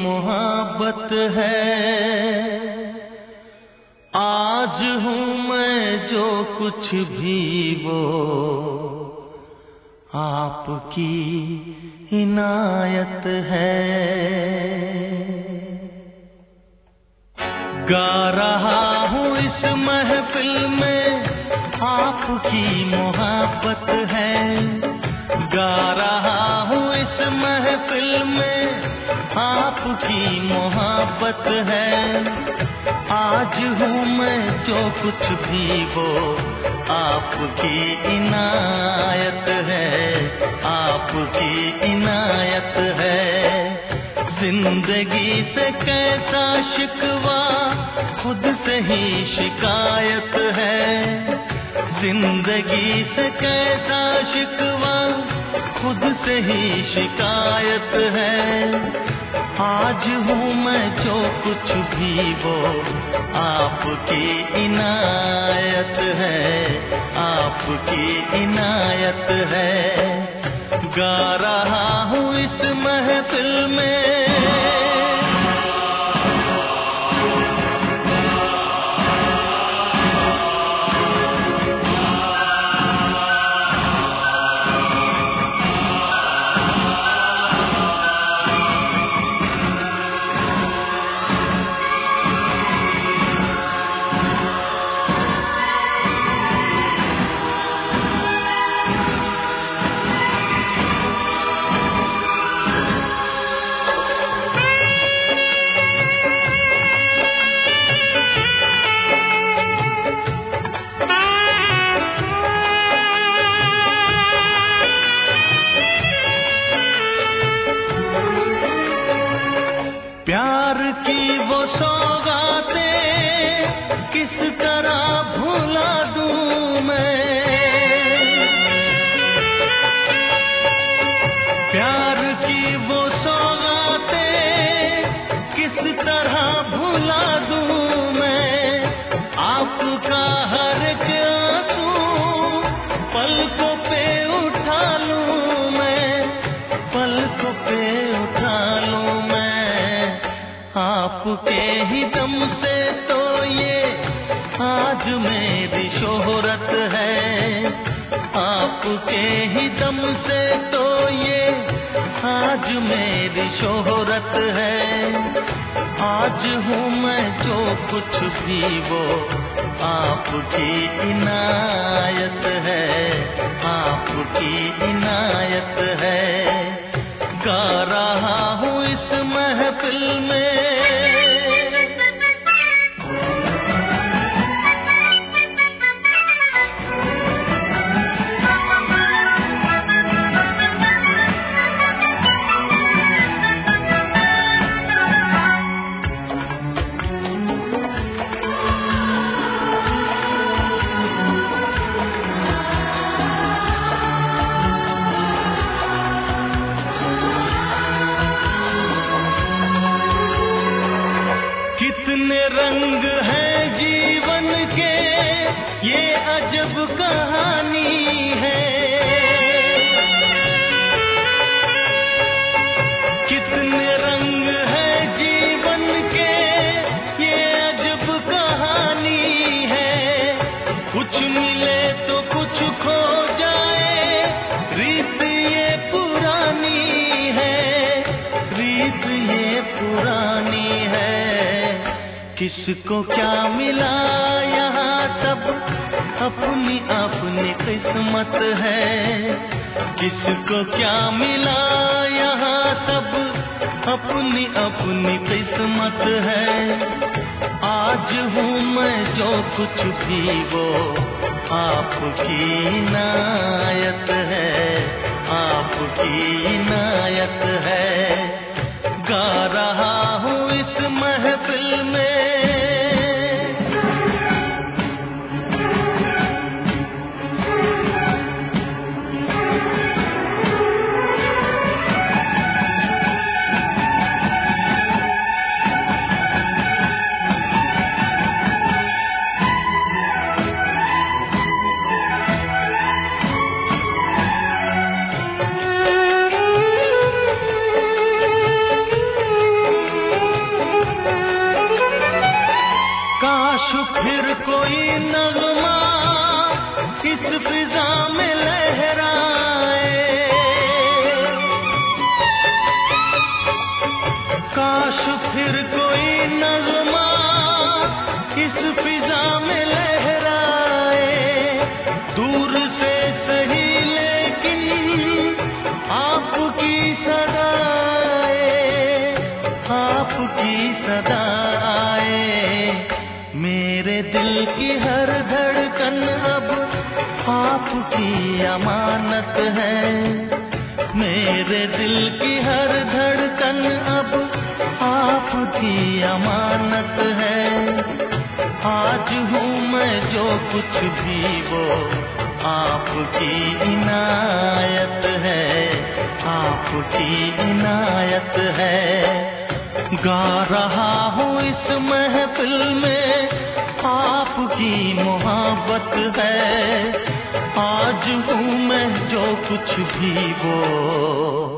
मोहब्बत है। आज हूँ मैं जो कुछ भी वो आपकी इनायत है। गा रहा हूँ इस महफिल में आपकी मोहब्बत है। गा रहा हूँ इस महफिल में आपकी मोहब्बत है। आज हूँ मैं जो कुछ भी वो आपकी इनायत है, आपकी इनायत है। जिंदगी से कैसा शिकवा खुद से ही शिकायत है। जिंदगी से कैसा शिकवा खुद से ही शिकायत है। आज हूँ मैं जो कुछ भी वो आपकी इनायत है, आपकी इनायत है। गा रहा हूँ इस महफिल में। प्यार की वो सौगातें किस तरह भुला दूं मैं। प्यार की वो सौगातें किस तरह भुला दूं मैं। आपका हर एक आंसू पलकों पे उठा लूं मैं, पलकों पे उठा लूं मैं। आपके ही दम से तो ये आज मेरी शोहरत है। आपके ही दम से तो ये आज मेरी शोहरत है। आज हूँ मैं जो कुछ भी वो आपकी इनायत है, आपकी इनायत है। गा रहा हूँ इस महफिल में। कितने रंग हैं जीवन के ये अजब कहानी है। कितने रंग हैं जीवन के ये अजब कहानी है। कुछ मिले तो कुछ खो जाए, रीत ये पुरानी है, रीत ये पुरानी है। किसको क्या मिला यहाँ सब अपनी अपनी किस्मत है। किसको क्या मिला यहाँ सब अपनी अपनी किस्मत है। आज हूँ मैं जो कुछ भी वो आपकी इनायत है, आपकी इनायत है। गा रहा हूँ इस महफिल में। काश फिर कोई नगमा इस फिजा में लहराए, काश फिर कोई नगमा इस फिजा में लहराए। दूर से सही लेकिन आपकी सदाए, आपकी सदाए। मेरे दिल की हर धड़कन अब आपकी अमानत है, मेरे दिल की हर धड़कन अब आपकी अमानत है। आज हूँ मैं जो कुछ भी वो आपकी इनायत है, आपकी इनायत है। गा रहा हूँ इस महफिल में आपकी मोहब्बत है। आज हूँ मैं जो कुछ भी वो